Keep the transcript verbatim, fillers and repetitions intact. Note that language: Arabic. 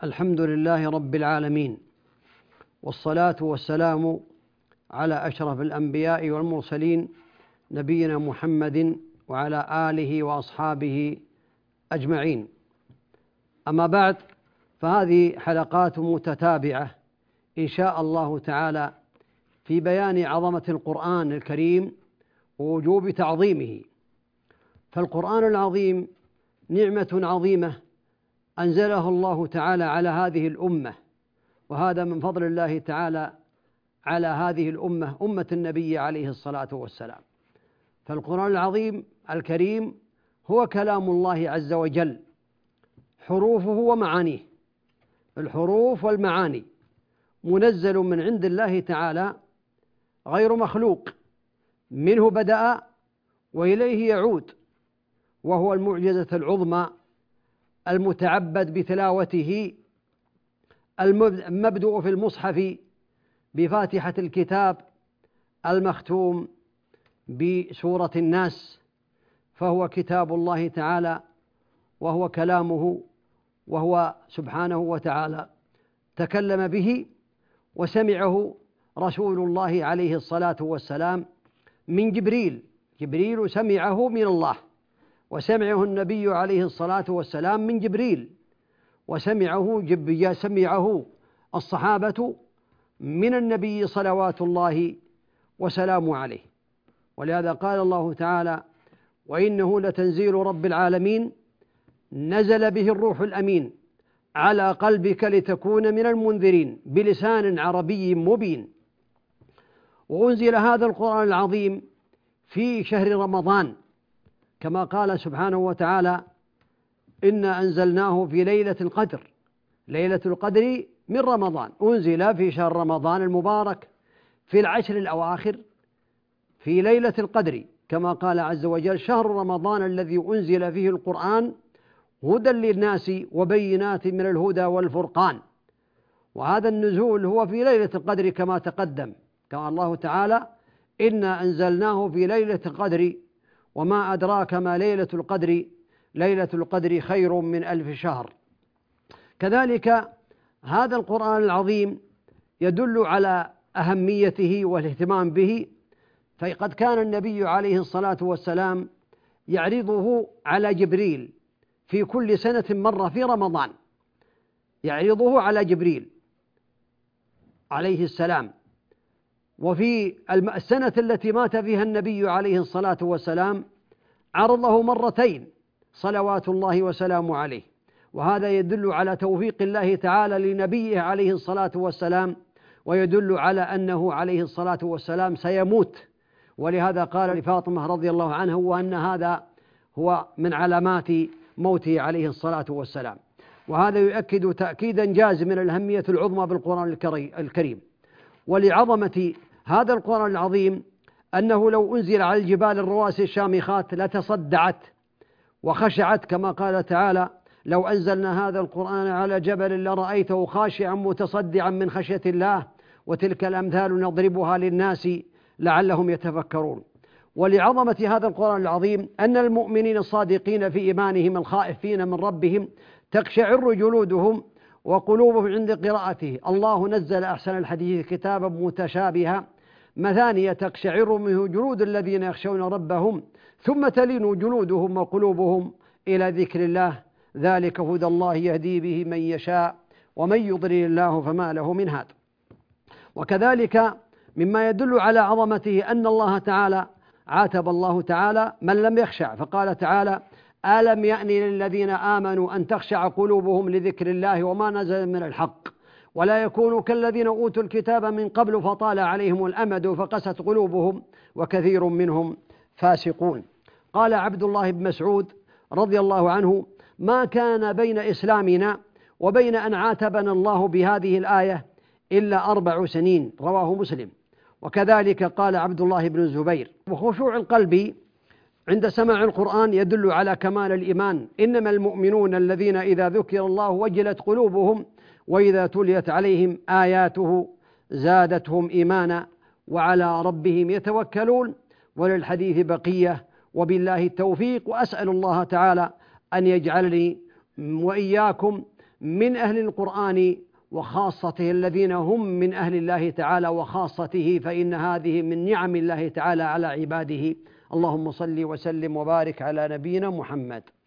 الحمد لله رب العالمين، والصلاة والسلام على أشرف الأنبياء والمرسلين نبينا محمد وعلى آله وأصحابه أجمعين. أما بعد، فهذه حلقات متتابعة إن شاء الله تعالى في بيان عظمة القرآن الكريم ووجوب تعظيمه. فالقرآن العظيم نعمة عظيمة أنزله الله تعالى على هذه الأمة، وهذا من فضل الله تعالى على هذه الأمة، أمة النبي عليه الصلاة والسلام. فالقرآن العظيم الكريم هو كلام الله عز وجل، حروفه ومعانيه، الحروف والمعاني منزل من عند الله تعالى غير مخلوق، منه بدأ وإليه يعود، وهو المعجزة العظمى المتعبد بتلاوته، المبدوء في المصحف بفاتحة الكتاب، المختوم بسورة الناس، فهو كتاب الله تعالى وهو كلامه، وهو سبحانه وتعالى تكلم به وسمعه رسول الله عليه الصلاة والسلام من جبريل. جبريل سمعه من الله، وسمعه النبي عليه الصلاة والسلام من جبريل، وسمعه جب سمعه الصحابة من النبي صلوات الله وسلامه عليه. ولهذا قال الله تعالى: وإنه لتنزيل رب العالمين نزل به الروح الأمين على قلبك لتكون من المنذرين بلسان عربي مبين. وأنزل هذا القرآن العظيم في شهر رمضان، كما قال سبحانه وتعالى: إنا أنزلناه في ليلة القدر. ليلة القدر من رمضان، أنزل في شهر رمضان المبارك في العشر الأواخر في ليلة القدر، كما قال عز وجل: شهر رمضان الذي أنزل فيه القرآن هدى للناس وبينات من الهدى والفرقان. وهذا النزول هو في ليلة القدر كما تقدم، كما الله تعالى: إنا أنزلناه في ليلة القدر وما أدراك ما ليلة القدر ليلة القدر خير من ألف شهر. كذلك هذا القرآن العظيم يدل على أهميته والاهتمام به، فقد كان النبي عليه الصلاة والسلام يعرضه على جبريل في كل سنة مرة في رمضان، يعرضه على جبريل عليه السلام. وفي السنة التي مات فيها النبي عليه الصلاة والسلام عرضه مرتين صلوات الله وسلامه عليه، وهذا يدل على توفيق الله تعالى لنبيه عليه الصلاة والسلام، ويدل على أنه عليه الصلاة والسلام سيموت. ولهذا قال لفاطمة رضي الله عنها وأن هذا هو من علامات موته عليه الصلاة والسلام. وهذا يؤكد تأكيدا جازما الأهمية العظمى بالقرآن الكريم. ولعظمة هذا القرآن العظيم أنه لو أنزل على الجبال الرواسي الشامخات لتصدعت وخشعت، كما قال تعالى: لو أنزلنا هذا القرآن على جبل لرأيته خاشعا متصدعا من خشية الله، وتلك الأمثال نضربها للناس لعلهم يتفكرون. ولعظمة هذا القرآن العظيم أن المؤمنين الصادقين في إيمانهم الخائفين من ربهم تقشعر جلودهم وقلوبهم عند قراءته. الله نزل أحسن الحديث كتابا متشابها مثانية تقشعر منه جلود الذين يخشون ربهم ثم تلين جلودهم وقلوبهم إلى ذكر الله، ذلك هدى الله يهدي به من يشاء ومن يضلل الله فما له من هاد. وكذلك مما يدل على عظمته أن الله تعالى عاتب الله تعالى من لم يخشع، فقال تعالى: ألم يأن للذين آمنوا أن تخشع قلوبهم لذكر الله وما نزل من الحق ولا يكونوا كالذين أوتوا الكتاب من قبل فطال عليهم الأمد فقست قلوبهم وكثير منهم فاسقون. قال عبد الله بن مسعود رضي الله عنه: ما كان بين إسلامنا وبين أن عاتبنا الله بهذه الآية إلا أربع سنين، رواه مسلم. وكذلك قال عبد الله بن الزبير. وخشوع القلب عند سماع القرآن يدل على كمال الإيمان. إنما المؤمنون الذين إذا ذكر الله وجلت قلوبهم وإذا تليت عليهم آياته زادتهم إيمانا وعلى ربهم يتوكلون. وللحديث بقية، وبالله التوفيق. وأسأل الله تعالى أن يجعلني وإياكم من أهل القرآن وخاصته الذين هم من أهل الله تعالى وخاصته، فإن هذه من نعم الله تعالى على عباده. اللهم صل وسلم وبارك على نبينا محمد.